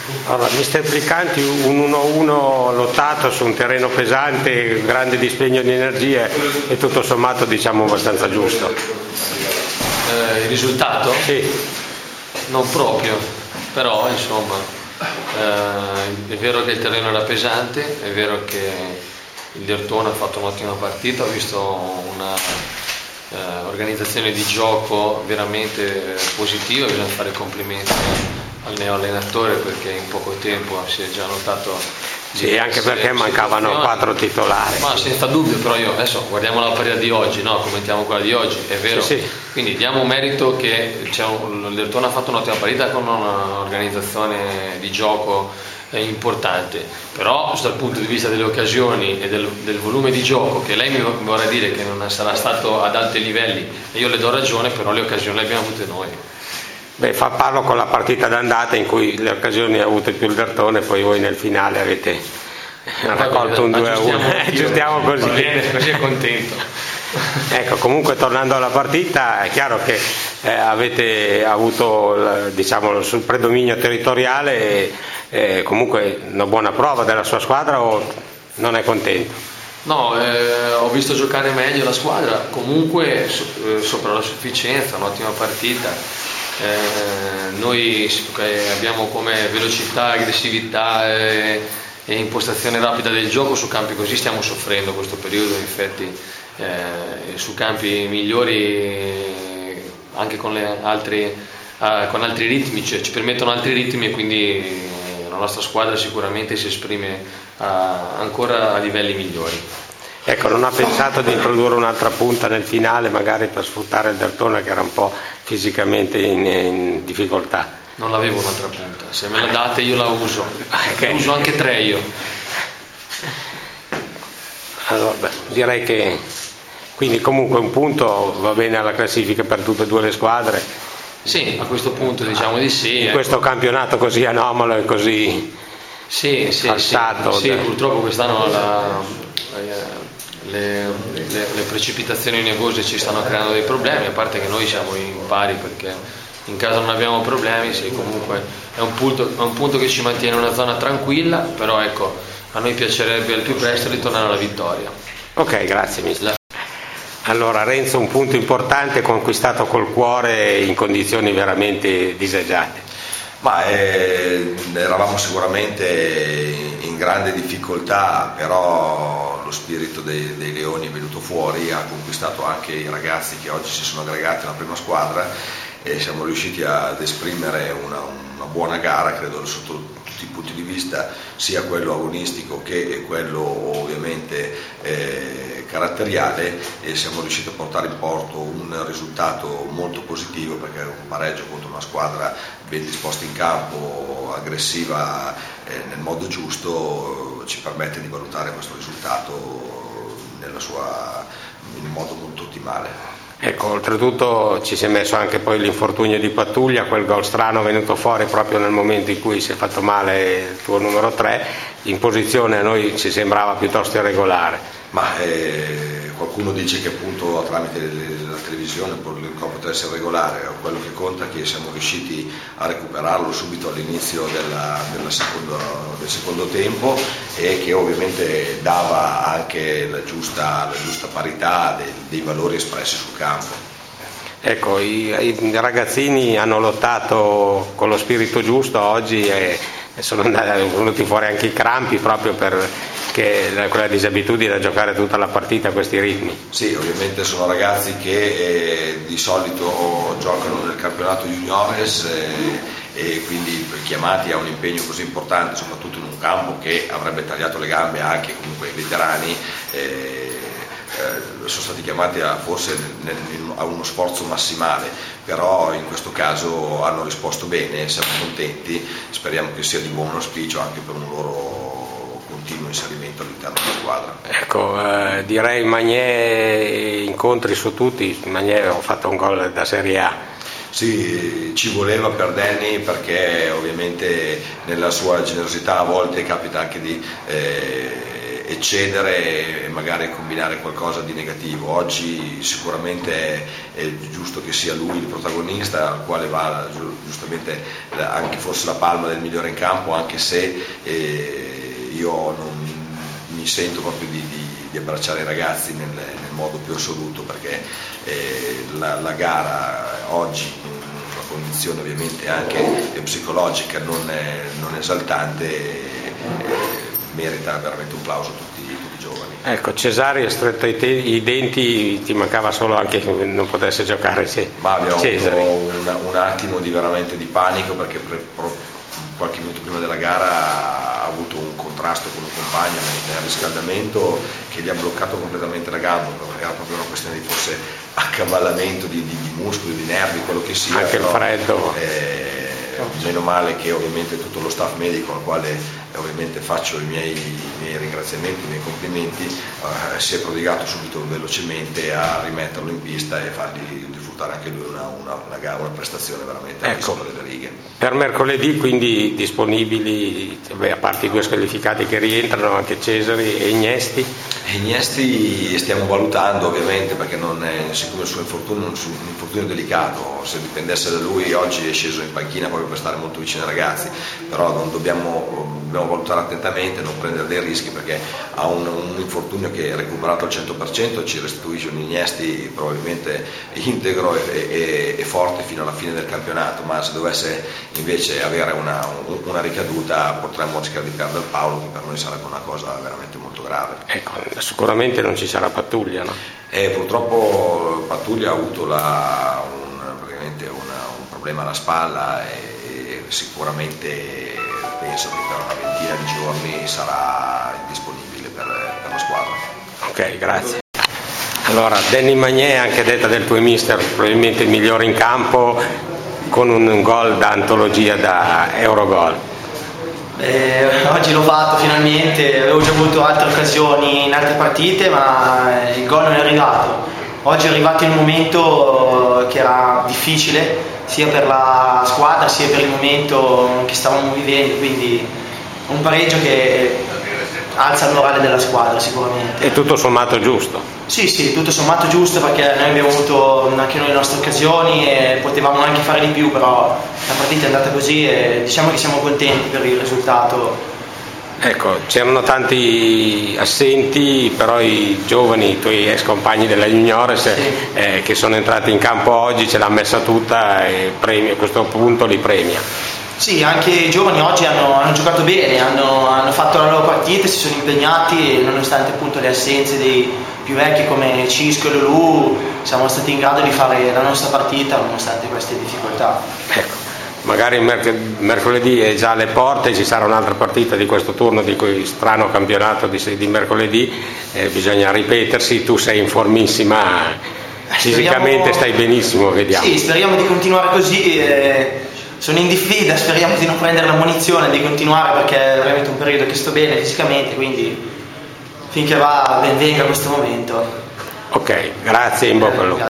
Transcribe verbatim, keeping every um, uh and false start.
Allora, mister Plicanti, un uno a uno lottato su un terreno pesante, grande dispegno di energie e tutto sommato diciamo abbastanza giusto. Eh, il risultato? Sì. Non proprio, però insomma eh, è vero che il terreno era pesante, è vero che il Dertona ha fatto un'ottima partita, ho visto una eh, organizzazione di gioco veramente positiva, bisogna fare complimenti al neoallenatore perché in poco tempo si è già notato. Sì, anche perché mancavano quattro titolari. Ma senza dubbio, però io adesso guardiamo la partita di oggi, no? Commentiamo quella di oggi, è vero. Sì, sì. Quindi diamo merito che c'è un, il Dertona ha fatto un'ottima partita con un'organizzazione di gioco eh, importante, però dal punto di vista delle occasioni e del, del volume di gioco, che lei mi vorrà dire che non sarà stato ad alti livelli, e io le do ragione, però le occasioni le abbiamo avute noi. Beh, fa parlo con la partita d'andata in cui le occasioni ha avute più il Dertone, poi voi nel finale avete raccolto un due a uno. Aggiustiamo così. Bene, così è contento. Ecco, comunque tornando alla partita, è chiaro che eh, avete avuto diciamo sul predominio territoriale e eh, comunque una buona prova della sua squadra, o non è contento? No, eh, ho visto giocare meglio la squadra, comunque so, eh, sopra la sufficienza, un'ottima partita. Eh, noi eh, abbiamo come velocità, aggressività e, e impostazione rapida del gioco su campi così stiamo soffrendo questo periodo, in effetti eh, su campi migliori anche con, le altri, eh, con altri ritmi, cioè ci permettono altri ritmi e quindi la nostra squadra sicuramente si esprime eh, ancora a livelli migliori. Ecco, non ha pensato di introdurre un'altra punta nel finale, magari per sfruttare il Dertona che era un po' fisicamente in, in difficoltà? Non l'avevo un'altra punta, se me la date io la uso, okay. Uso anche tre io. Allora, beh, direi che quindi comunque un punto va bene alla classifica per tutte e due le squadre. Sì, a questo punto diciamo di sì. In ecco. Questo campionato così anomalo e così sì, sì, alzato. Sì, sì, purtroppo quest'anno la, le, le, le precipitazioni nevose ci stanno creando dei problemi, a parte che noi siamo in pari perché in casa non abbiamo problemi, sì, comunque è un punto, è un punto che ci mantiene in una zona tranquilla, però ecco, a noi piacerebbe al più presto ritornare alla vittoria. Ok, grazie mister. Allora Renzo, un punto importante conquistato col cuore in condizioni veramente disagiate. Ma eh, eravamo sicuramente in grande difficoltà, però lo spirito dei, dei Leoni è venuto fuori, ha conquistato anche i ragazzi che oggi si sono aggregati alla prima squadra e siamo riusciti ad esprimere una, una buona gara, credo, sotto tutti i punti di vista, sia quello agonistico che quello ovviamente eh, caratteriale, e siamo riusciti a portare in porto un risultato molto positivo, perché un pareggio contro una squadra ben disposta in campo, aggressiva eh, nel modo giusto, ci permette di valutare questo risultato nella sua, in un modo molto ottimale. Ecco, oltretutto ci si è messo anche poi l'infortunio di Pattuglia, quel gol strano venuto fuori proprio nel momento in cui si è fatto male il tuo numero tre, in posizione a noi ci sembrava piuttosto irregolare. Ma eh, qualcuno dice che appunto tramite la televisione il gol potrebbe essere regolare, quello che conta è che siamo riusciti a recuperarlo subito all'inizio della, della secondo, del secondo tempo, e che ovviamente dava anche la giusta, la giusta parità dei, dei valori espressi sul campo. Ecco, i, i ragazzini hanno lottato con lo spirito giusto oggi e, e sono venuti fuori anche i crampi proprio per che quella disabitudine a giocare tutta la partita a questi ritmi. Sì, ovviamente sono ragazzi che eh, di solito giocano nel campionato juniores eh, e quindi chiamati a un impegno così importante, soprattutto in un campo che avrebbe tagliato le gambe anche comunque ai veterani, eh, eh, sono stati chiamati a, forse nel, nel, a uno sforzo massimale, però in questo caso hanno risposto bene, siamo contenti, speriamo che sia di buon auspicio anche per un loro continuo inserimento all'interno della squadra. Ecco, eh, direi Magné, incontri su tutti, Magné ha fatto un gol da Serie A. Sì, ci voleva per Danny, perché ovviamente nella sua generosità a volte capita anche di eh, eccedere e magari combinare qualcosa di negativo. Oggi sicuramente è, è giusto che sia lui il protagonista, al quale va giustamente anche forse la palma del migliore in campo, anche se eh, io non mi sento proprio di, di, di abbracciare i ragazzi nel, nel modo più assoluto, perché eh, la, la gara oggi, in una condizione ovviamente anche psicologica non, non esaltante, eh, merita veramente un plauso a tutti, tutti i giovani. Ecco, Cesare ha stretto i, te- i denti, ti mancava solo anche che non potesse giocare. Sì. Ma abbiamo Cesare. avuto un, un attimo di veramente di panico, perché pre, pro, qualche minuto prima della gara ha avuto un contrasto con un compagno nel riscaldamento che gli ha bloccato completamente la gamba, perché era proprio una questione di forse accavallamento di, di, di muscoli, di nervi, quello che sia. Anche però, il freddo. Eh, meno male che ovviamente tutto lo staff medico, al quale eh, ovviamente faccio i miei, i miei ringraziamenti, i miei complimenti, eh, si è prodigato subito velocemente a rimetterlo in pista e fargli disfruttare anche lui una, una, una, gara, una prestazione veramente ecco, al di sopra delle righe. Per mercoledì quindi disponibili, beh, a parte i due squalificati che rientrano, anche Cesari e Iniesti? Iniesti stiamo valutando ovviamente, perché non è, siccome il suo infortunio è un infortunio delicato, se dipendesse da lui oggi è sceso in panchina proprio per stare molto vicino ai ragazzi, però non dobbiamo, dobbiamo valutare attentamente, non prendere dei rischi, perché ha un, un infortunio che è recuperato al cento per cento, ci restituisce un Iniesti probabilmente integro e, e, e forte fino alla fine del campionato, ma se dovesse invece avere una, una ricaduta potremmo rischiare di perdere Paolo, che per noi sarebbe una cosa veramente molto grave. Ecco, sicuramente non ci sarà Pattuglia, no? Eh, purtroppo Pattuglia ha avuto la, un, praticamente una, un problema alla spalla e, e sicuramente penso che per una ventina di giorni sarà disponibile per, per la squadra. Ok, grazie. Allora, Danny Magné, anche detta del tuo mister, probabilmente il migliore in campo, con un gol da antologia, da Eurogol. Eh, oggi l'ho fatto finalmente, avevo già avuto altre occasioni in altre partite, ma il gol non è arrivato. Oggi è arrivato il momento che era difficile sia per la squadra sia per il momento che stavamo vivendo, quindi un pareggio che alza il morale della squadra sicuramente. È tutto sommato giusto? Sì, sì, tutto sommato giusto, perché noi abbiamo avuto anche noi le nostre occasioni e potevamo anche fare di più, però la partita è andata così e diciamo che siamo contenti per il risultato. Ecco, c'erano tanti assenti, però i giovani, i tuoi ex compagni della Juniores, sì. eh, che sono entrati in campo oggi, ce l'ha messa tutta e premia, a questo punto li premia. Sì, anche i giovani oggi hanno, hanno giocato bene, hanno, hanno fatto la loro partita, si sono impegnati, nonostante appunto le assenze dei più vecchi come Cisco e Lulu, siamo stati in grado di fare la nostra partita nonostante queste difficoltà. Ecco, magari merc- mercoledì è già alle porte, ci sarà un'altra partita di questo turno, di cui strano campionato di, di mercoledì, eh, bisogna ripetersi, tu sei in formissima, fisicamente stai benissimo, vediamo. Sì, speriamo di continuare così. Eh... Sono in diffida, speriamo di non prendere la munizione, di continuare, perché è veramente un periodo che sto bene fisicamente, quindi finché va ben venga questo momento. Ok, grazie, in bocca al lupo.